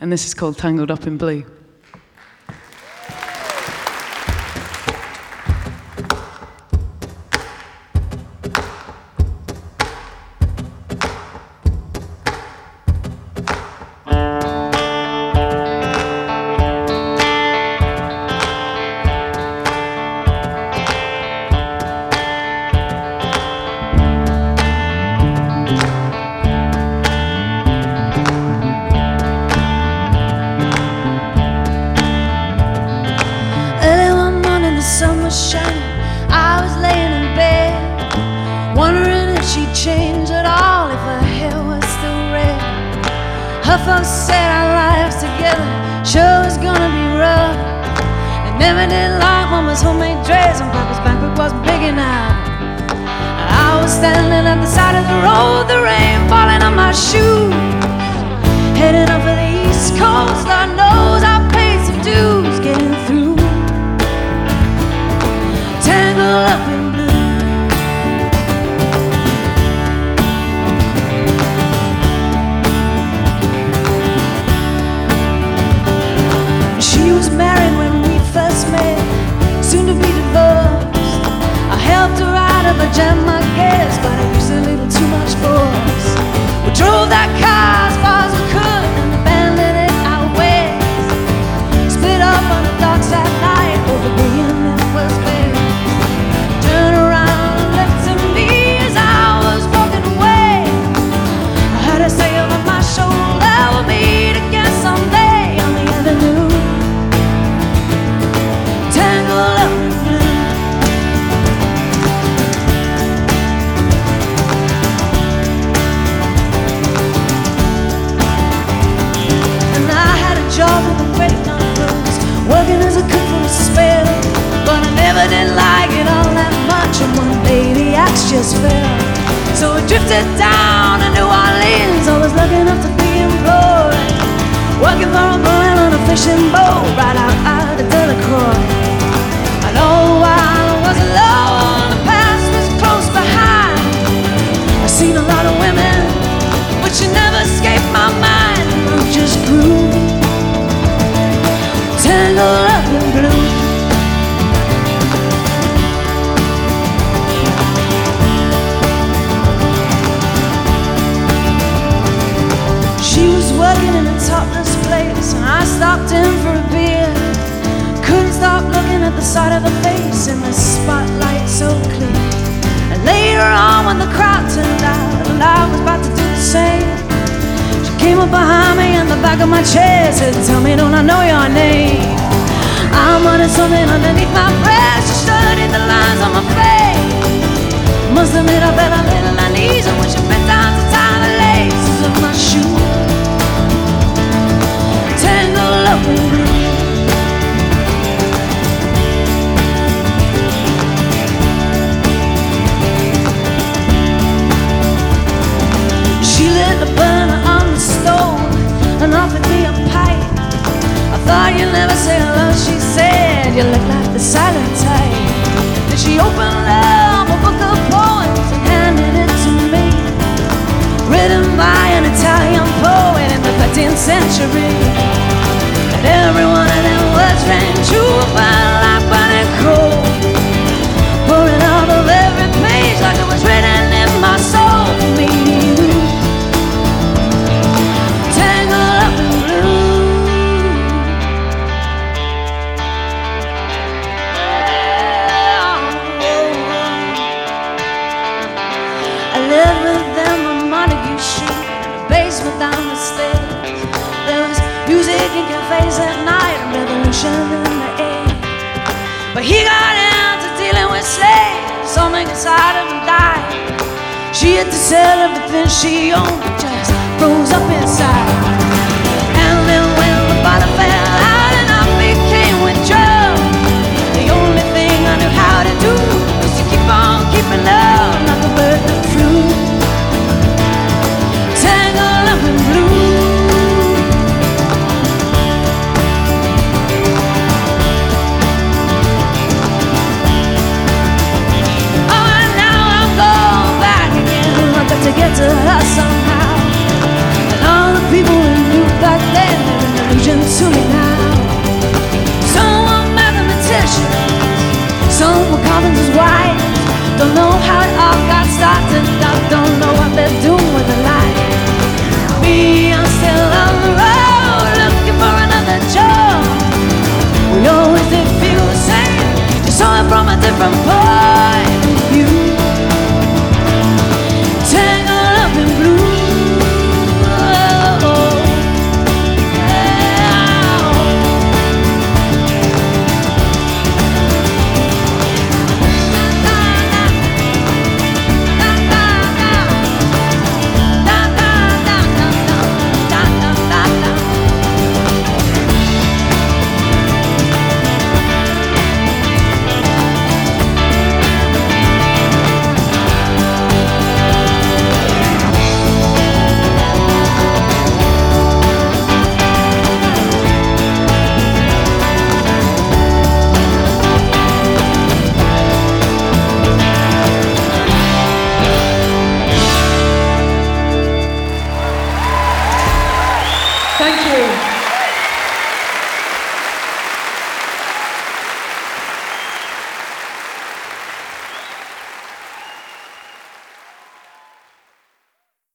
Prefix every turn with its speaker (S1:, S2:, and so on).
S1: and this is called Tangled Up in Blue.
S2: Her folks said our lives together sure was gonna be rough. They never did like Mama's homemade dress, and Papa's backpack wasn't big enough. I was standing at the side of the road, the rain falling on my shoes, heading up for the East Coast. Lord knows I paid some dues getting through. Tangled up in blue. She was married when we first met, soon to be divorced. I helped her out of a jam, I guess, but I used a little too much force. We drove that car as far as we could and abandoned it out west. Split up on the docks that night over being it was best. Turned around and looked to me as I was walking away. I heard her say over my shoulder, we'll meet again someday on the avenue. Tangled up in blue. And I had a job with the Great Conference, working as a cook for a spell, but I never did like it all that much, and one day the axe just fell. So I drifted down to New Orleans, I was lucky enough to be employed, working for a man on a fishing boat right out of Delacroix. And all the while I was alone, the past was close behind. I seen a lot of women, but you never escaped my mind. I just grew tangled up in blue. She was working in a topless place, and I stopped in for a beer. Couldn't stop looking at the side of her face in the spotlight so clear. And later on when the crowd turned out and I was about to do the same, she came up behind me in the back of my chair, said, "Tell me, don't I know your name?" I'm running something underneath my breath. She studied the lines on my face. Must admit I fell a little uneasy when she bent down to tie the laces of my shoe. Tangled up in blue. She lit the burner on the stove and offered me a pipe. I thought you'd never say hello, she said, you look like the silent type. Then she opened up a book of poems and handed it to me, written by an Italian poet in the 13th century. And every one of them words rang true, felt like burning coal, pouring out of every page like it was written in my soul for me. Tangled up in blue. I lived with them on Montague Street, in the basement down the stairs. There was music in cafes at night and revolution in the air. But he got into dealing with slaves, something inside of him died. She had to sell everything she owned, just froze up inside. And then when the bottom fell out and I became withdrawn, the only thing I knew how to do was to keep on keeping love like a bird that flew. Tangled up in blue. Oh, and now I'm going back again. I've got to get to her somehow. And all the people
S3: Thank you.